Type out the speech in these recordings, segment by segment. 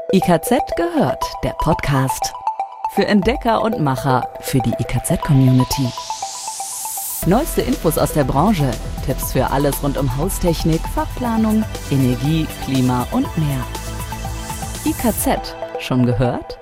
IKZ gehört, der Podcast. Für Entdecker und Macher, für die IKZ-Community. Neueste Infos aus der Branche, Tipps für alles rund um Haustechnik, Fachplanung, Energie, Klima und mehr. IKZ, schon gehört?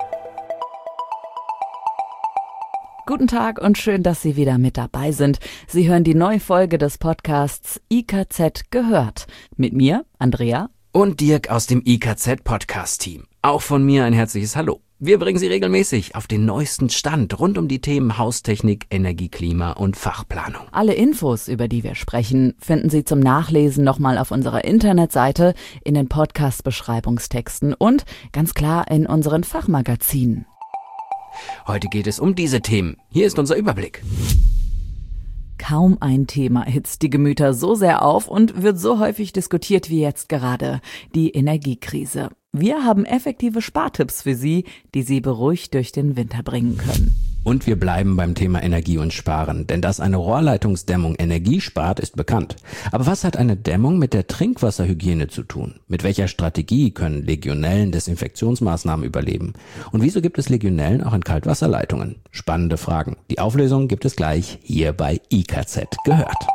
Guten Tag und schön, dass Sie wieder mit dabei sind. Sie hören die neue Folge des Podcasts IKZ gehört. Mit mir, Andrea. Und Dirk aus dem IKZ-Podcast-Team. Auch von mir ein herzliches Hallo. Wir bringen Sie regelmäßig auf den neuesten Stand rund um die Themen Haustechnik, Energie, Klima und Fachplanung. Alle Infos, über die wir sprechen, finden Sie zum Nachlesen nochmal auf unserer Internetseite, in den Podcast-Beschreibungstexten und ganz klar in unseren Fachmagazinen. Heute geht es um diese Themen. Hier ist unser Überblick. Kaum ein Thema hitzt die Gemüter so sehr auf und wird so häufig diskutiert wie jetzt gerade: die Energiekrise. Wir haben effektive Spartipps für Sie, die Sie beruhigt durch den Winter bringen können. Und wir bleiben beim Thema Energie und Sparen, denn dass eine Rohrleitungsdämmung Energie spart, ist bekannt. Aber was hat eine Dämmung mit der Trinkwasserhygiene zu tun? Mit welcher Strategie können Legionellen Desinfektionsmaßnahmen überleben? Und wieso gibt es Legionellen auch in Kaltwasserleitungen? Spannende Fragen. Die Auflösung gibt es gleich hier bei IKZ gehört.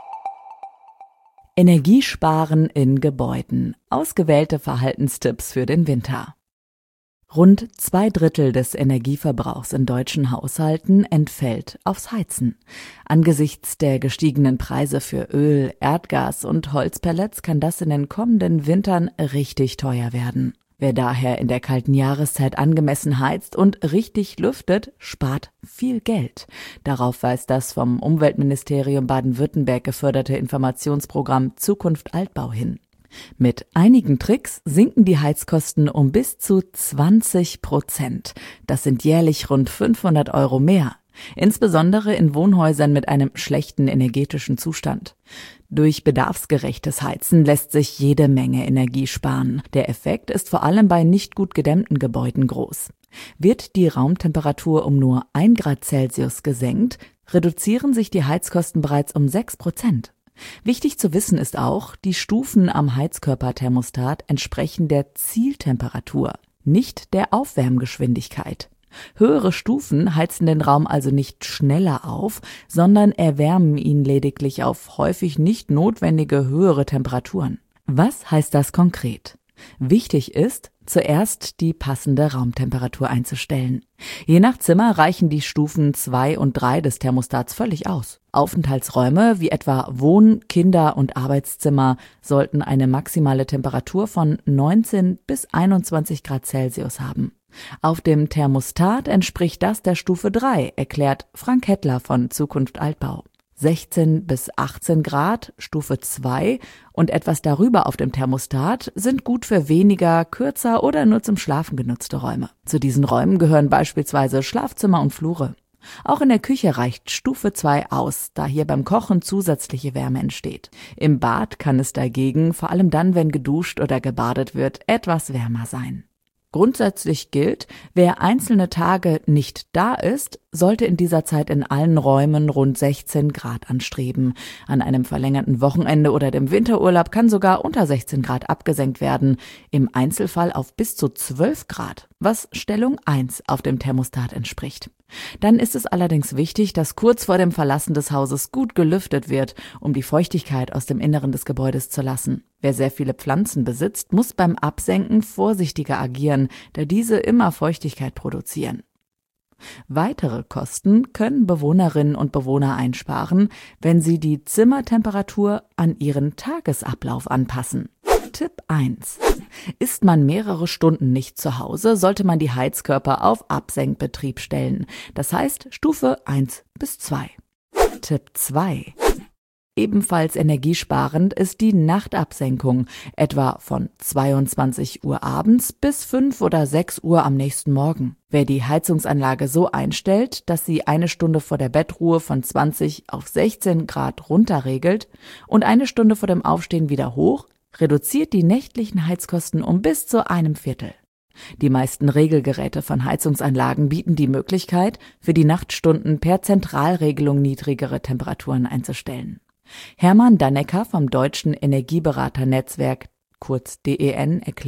Energiesparen in Gebäuden. Ausgewählte Verhaltenstipps für den Winter. Rund 2/3 des Energieverbrauchs in deutschen Haushalten entfällt aufs Heizen. Angesichts der gestiegenen Preise für Öl, Erdgas und Holzpellets kann das in den kommenden Wintern richtig teuer werden. Wer daher in der kalten Jahreszeit angemessen heizt und richtig lüftet, spart viel Geld. Darauf weist das vom Umweltministerium Baden-Württemberg geförderte Informationsprogramm Zukunft Altbau hin. Mit einigen Tricks sinken die Heizkosten um bis zu 20%. Das sind jährlich rund 500 € mehr. Insbesondere in Wohnhäusern mit einem schlechten energetischen Zustand. Durch bedarfsgerechtes Heizen lässt sich jede Menge Energie sparen. Der Effekt ist vor allem bei nicht gut gedämmten Gebäuden groß. Wird die Raumtemperatur um nur 1 Grad Celsius gesenkt, reduzieren sich die Heizkosten bereits um 6%. Wichtig zu wissen ist auch, die Stufen am Heizkörperthermostat entsprechen der Zieltemperatur, nicht der Aufwärmgeschwindigkeit. Höhere Stufen heizen den Raum also nicht schneller auf, sondern erwärmen ihn lediglich auf häufig nicht notwendige höhere Temperaturen. Was heißt das konkret? Wichtig ist, zuerst die passende Raumtemperatur einzustellen. Je nach Zimmer reichen die Stufen 2 und 3 des Thermostats völlig aus. Aufenthaltsräume wie etwa Wohn-, Kinder- und Arbeitszimmer sollten eine maximale Temperatur von 19 bis 21 Grad Celsius haben. Auf dem Thermostat entspricht das der Stufe 3, erklärt Frank Hettler von Zukunft Altbau. 16 bis 18 Grad, Stufe 2 und etwas darüber auf dem Thermostat sind gut für weniger, kürzer oder nur zum Schlafen genutzte Räume. Zu diesen Räumen gehören beispielsweise Schlafzimmer und Flure. Auch in der Küche reicht Stufe 2 aus, da hier beim Kochen zusätzliche Wärme entsteht. Im Bad kann es dagegen, vor allem dann, wenn geduscht oder gebadet wird, etwas wärmer sein. Grundsätzlich gilt, wer einzelne Tage nicht da ist, sollte in dieser Zeit in allen Räumen rund 16 Grad anstreben. An einem verlängerten Wochenende oder dem Winterurlaub kann sogar unter 16 Grad abgesenkt werden, im Einzelfall auf bis zu 12 Grad, was Stellung 1 auf dem Thermostat entspricht. Dann ist es allerdings wichtig, dass kurz vor dem Verlassen des Hauses gut gelüftet wird, um die Feuchtigkeit aus dem Inneren des Gebäudes zu lassen. Wer sehr viele Pflanzen besitzt, muss beim Absenken vorsichtiger agieren, da diese immer Feuchtigkeit produzieren. Weitere Kosten können Bewohnerinnen und Bewohner einsparen, wenn sie die Zimmertemperatur an ihren Tagesablauf anpassen. Tipp 1. Ist man mehrere Stunden nicht zu Hause, sollte man die Heizkörper auf Absenkbetrieb stellen. Das heißt Stufe 1 bis 2. Tipp 2. Ebenfalls energiesparend ist die Nachtabsenkung, etwa von 22 Uhr abends bis 5 oder 6 Uhr am nächsten Morgen. Wer die Heizungsanlage so einstellt, dass sie eine Stunde vor der Bettruhe von 20 auf 16 Grad runterregelt und eine Stunde vor dem Aufstehen wieder hoch, reduziert die nächtlichen Heizkosten um bis zu 1/4. Die meisten Regelgeräte von Heizungsanlagen bieten die Möglichkeit, für die Nachtstunden per Zentralregelung niedrigere Temperaturen einzustellen. Hermann Dannecker vom Deutschen Energieberaternetzwerk, kurz DEN, erklärt: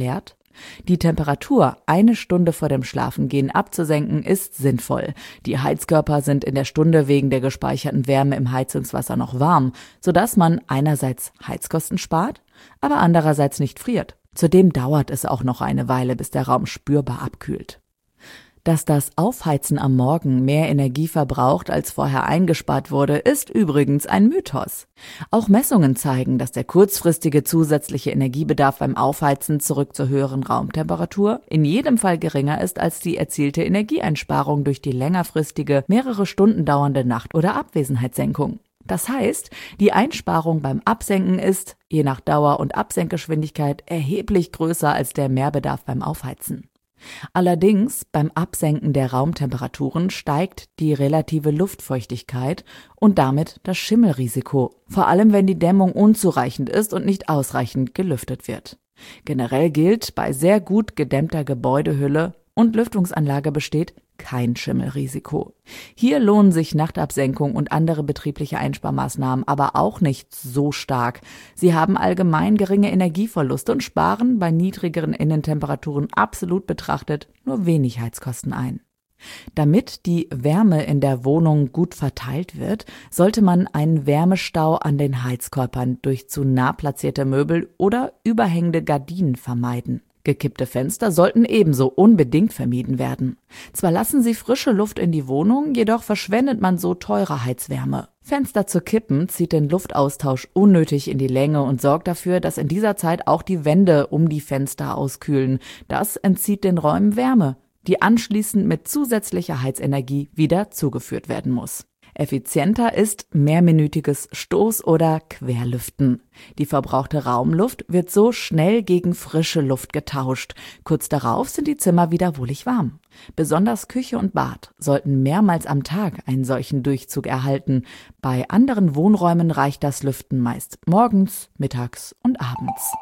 Die Temperatur 1 Stunde vor dem Schlafengehen abzusenken ist sinnvoll. Die Heizkörper sind in der Stunde wegen der gespeicherten Wärme im Heizungswasser noch warm, sodass man einerseits Heizkosten spart, aber andererseits nicht friert. Zudem dauert es auch noch eine Weile, bis der Raum spürbar abkühlt. Dass das Aufheizen am Morgen mehr Energie verbraucht, als vorher eingespart wurde, ist übrigens ein Mythos. Auch Messungen zeigen, dass der kurzfristige zusätzliche Energiebedarf beim Aufheizen zurück zur höheren Raumtemperatur in jedem Fall geringer ist als die erzielte Energieeinsparung durch die längerfristige, mehrere Stunden dauernde Nacht- oder Abwesenheitssenkung. Das heißt, die Einsparung beim Absenken ist, je nach Dauer und Absenkgeschwindigkeit, erheblich größer als der Mehrbedarf beim Aufheizen. Allerdings beim Absenken der Raumtemperaturen steigt die relative Luftfeuchtigkeit und damit das Schimmelrisiko, vor allem wenn die Dämmung unzureichend ist und nicht ausreichend gelüftet wird. Generell gilt, bei sehr gut gedämmter Gebäudehülle und Lüftungsanlage besteht kein Schimmelrisiko. Hier lohnen sich Nachtabsenkung und andere betriebliche Einsparmaßnahmen aber auch nicht so stark. Sie haben allgemein geringe Energieverluste und sparen bei niedrigeren Innentemperaturen absolut betrachtet nur wenig Heizkosten ein. Damit die Wärme in der Wohnung gut verteilt wird, sollte man einen Wärmestau an den Heizkörpern durch zu nah platzierte Möbel oder überhängende Gardinen vermeiden. Gekippte Fenster sollten ebenso unbedingt vermieden werden. Zwar lassen sie frische Luft in die Wohnung, jedoch verschwendet man so teure Heizwärme. Fenster zu kippen zieht den Luftaustausch unnötig in die Länge und sorgt dafür, dass in dieser Zeit auch die Wände um die Fenster auskühlen. Das entzieht den Räumen Wärme, die anschließend mit zusätzlicher Heizenergie wieder zugeführt werden muss. Effizienter ist mehrminütiges Stoß- oder Querlüften. Die verbrauchte Raumluft wird so schnell gegen frische Luft getauscht. Kurz darauf sind die Zimmer wieder wohlig warm. Besonders Küche und Bad sollten mehrmals am Tag einen solchen Durchzug erhalten. Bei anderen Wohnräumen reicht das Lüften meist morgens, mittags und abends.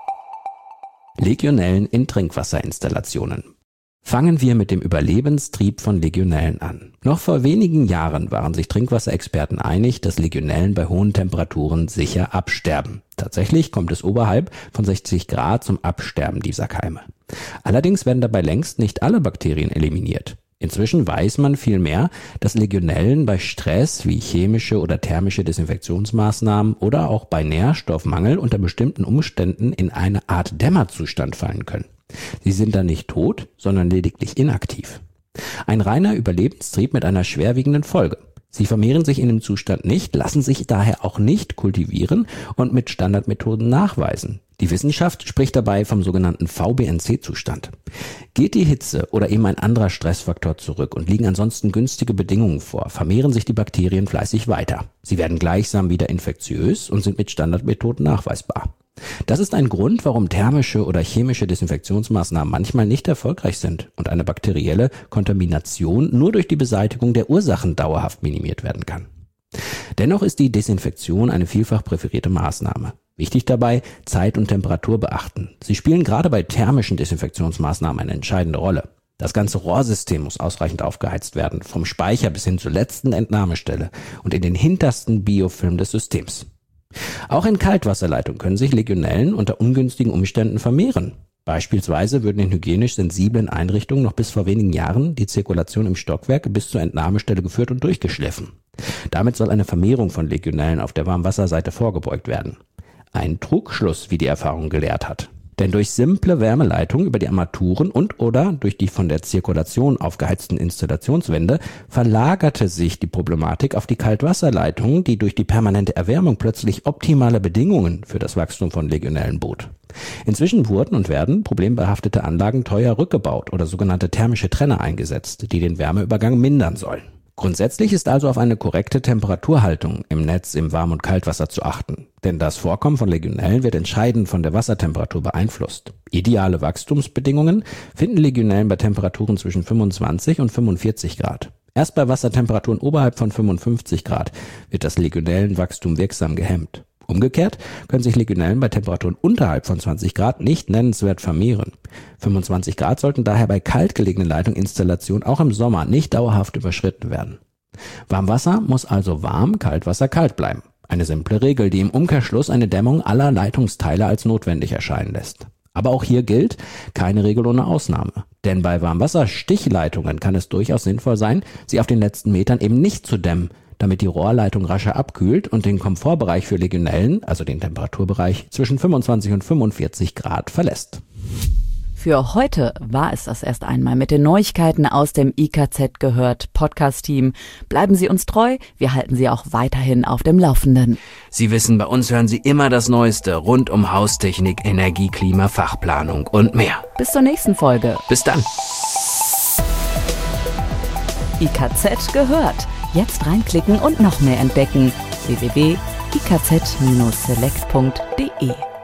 Legionellen in Trinkwasserinstallationen. Fangen wir mit dem Überlebenstrieb von Legionellen an. Noch vor wenigen Jahren waren sich Trinkwasserexperten einig, dass Legionellen bei hohen Temperaturen sicher absterben. Tatsächlich kommt es oberhalb von 60 Grad zum Absterben dieser Keime. Allerdings werden dabei längst nicht alle Bakterien eliminiert. Inzwischen weiß man vielmehr, dass Legionellen bei Stress wie chemische oder thermische Desinfektionsmaßnahmen oder auch bei Nährstoffmangel unter bestimmten Umständen in eine Art Dämmerzustand fallen können. Sie sind dann nicht tot, sondern lediglich inaktiv. Ein reiner Überlebenstrieb mit einer schwerwiegenden Folge. Sie vermehren sich in dem Zustand nicht, lassen sich daher auch nicht kultivieren und mit Standardmethoden nachweisen. Die Wissenschaft spricht dabei vom sogenannten VBNC-Zustand. Geht die Hitze oder eben ein anderer Stressfaktor zurück und liegen ansonsten günstige Bedingungen vor, vermehren sich die Bakterien fleißig weiter. Sie werden gleichsam wieder infektiös und sind mit Standardmethoden nachweisbar. Das ist ein Grund, warum thermische oder chemische Desinfektionsmaßnahmen manchmal nicht erfolgreich sind und eine bakterielle Kontamination nur durch die Beseitigung der Ursachen dauerhaft minimiert werden kann. Dennoch ist die Desinfektion eine vielfach präferierte Maßnahme. Wichtig dabei, Zeit und Temperatur beachten. Sie spielen gerade bei thermischen Desinfektionsmaßnahmen eine entscheidende Rolle. Das ganze Rohrsystem muss ausreichend aufgeheizt werden, vom Speicher bis hin zur letzten Entnahmestelle und in den hintersten Biofilm des Systems. Auch in Kaltwasserleitungen können sich Legionellen unter ungünstigen Umständen vermehren. Beispielsweise würden in hygienisch sensiblen Einrichtungen noch bis vor wenigen Jahren die Zirkulation im Stockwerk bis zur Entnahmestelle geführt und durchgeschliffen. Damit soll eine Vermehrung von Legionellen auf der Warmwasserseite vorgebeugt werden. Ein Trugschluss, wie die Erfahrung gelehrt hat. Denn durch simple Wärmeleitung über die Armaturen und/oder durch die von der Zirkulation aufgeheizten Installationswände verlagerte sich die Problematik auf die Kaltwasserleitung, die durch die permanente Erwärmung plötzlich optimale Bedingungen für das Wachstum von Legionellen bot. Inzwischen wurden und werden problembehaftete Anlagen teuer rückgebaut oder sogenannte thermische Trenner eingesetzt, die den Wärmeübergang mindern sollen. Grundsätzlich ist also auf eine korrekte Temperaturhaltung im Netz im Warm- und Kaltwasser zu achten, denn das Vorkommen von Legionellen wird entscheidend von der Wassertemperatur beeinflusst. Ideale Wachstumsbedingungen finden Legionellen bei Temperaturen zwischen 25 und 45 Grad. Erst bei Wassertemperaturen oberhalb von 55 Grad wird das Legionellenwachstum wirksam gehemmt. Umgekehrt können sich Legionellen bei Temperaturen unterhalb von 20 Grad nicht nennenswert vermehren. 25 Grad sollten daher bei kalt gelegenen Leitungsinstallationen auch im Sommer nicht dauerhaft überschritten werden. Warmwasser muss also warm, Kaltwasser kalt bleiben. Eine simple Regel, die im Umkehrschluss eine Dämmung aller Leitungsteile als notwendig erscheinen lässt. Aber auch hier gilt, keine Regel ohne Ausnahme. Denn bei Warmwasserstichleitungen kann es durchaus sinnvoll sein, sie auf den letzten Metern eben nicht zu dämmen, damit die Rohrleitung rascher abkühlt und den Komfortbereich für Legionellen, also den Temperaturbereich, zwischen 25 und 45 Grad verlässt. Für heute war es das erst einmal mit den Neuigkeiten aus dem IKZ gehört Podcast-Team. Bleiben Sie uns treu, wir halten Sie auch weiterhin auf dem Laufenden. Sie wissen, bei uns hören Sie immer das Neueste rund um Haustechnik, Energie, Klima, Fachplanung und mehr. Bis zur nächsten Folge. Bis dann. IKZ gehört. Jetzt reinklicken und noch mehr entdecken. www.ikz-select.de